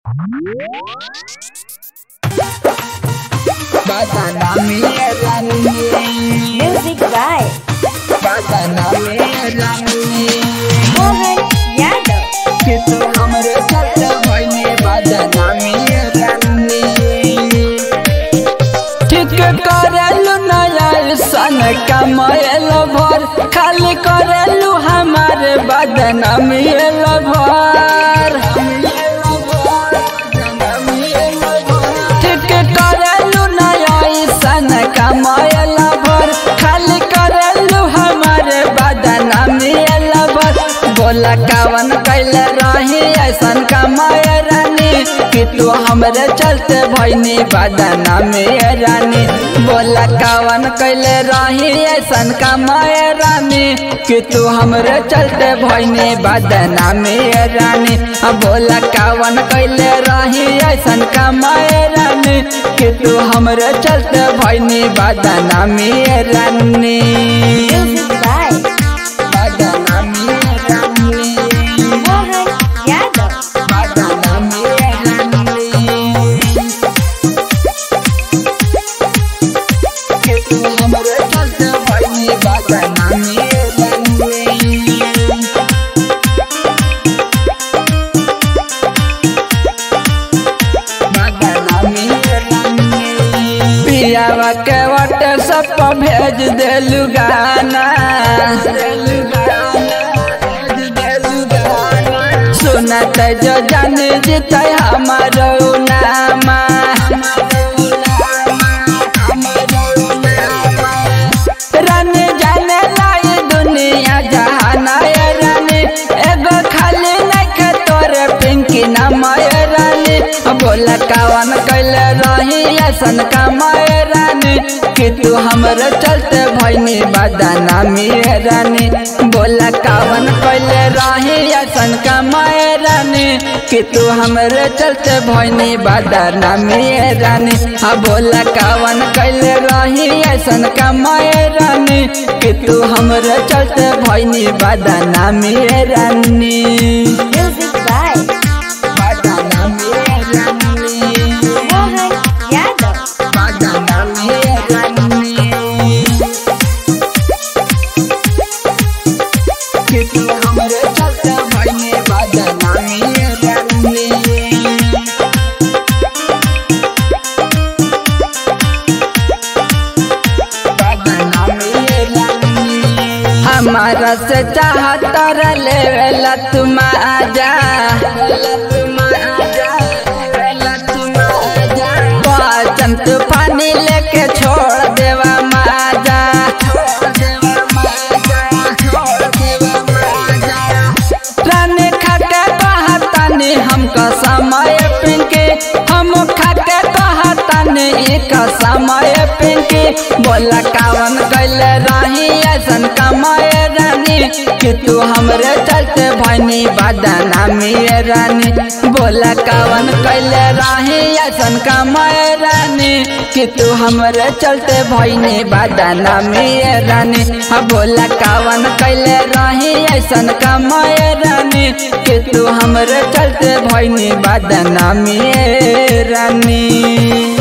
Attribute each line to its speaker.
Speaker 1: Music by Mohan Yadav.
Speaker 2: करलू नया सन कमायल भर खाली करलू हमारे बदनामी भर ठीक करलू नया सन कमायल भर खाली करलू हमारे बदनामी भर बोला कवन कैल रही ऐसन कमाए रानी कि तू हमरे चलते भैनी बदनामी रानी बोला कवन कैले रही ऐसन कमाए रानी कि तू हमरे चलते भैनी बदनामी रानी बोला कवन कैले रही ऐसन कमाए रानी कि तू हमरे चलते भैनी बदनामी रानी।
Speaker 1: Music by Mohan Yadav.
Speaker 2: पियावा के व्हाट्सएप पर भेज देलू गाना सुनत जो जान जीते हमारो नामा रानी जाने लाई दुनिया जहाना रानी एगो खाली नहीं तोरे पिंकी नाम रानी बोला कवन कैल रही ऐसन कमाए रानी कि तू हमरे चलते भैनी बदनामी रानी बोला कवन कैल रही ऐसन कमाए रानी कि तू हमरे चलते भैनी बदनामी रानी बोला कवन कैल रही ऐसन कमाए रानी कि तू हमरे चलते भैनी बदनामी रानी।
Speaker 1: Music by Mohan Yadav.
Speaker 2: हमारा से चाहतर लेवेला तुम आजा पाचन तूफानी लेके छोड़ देवा माजा रानी खाके कहतानी हमका समय पिंके हम खाके कहतानी का समय पिंके बोला कवन कैल रही ऐसन कमाए रानी कि तू हमरे चलते भैनी बदनामी रानी बोला कवन कैल रही ऐसन कमाए रानी कि तू हमरे चलते भैनी बदनामी रानी बोला कवन कैल रही ऐसन कमाए रानी कि तू हमरे चलते भैनी बदनामी रानी।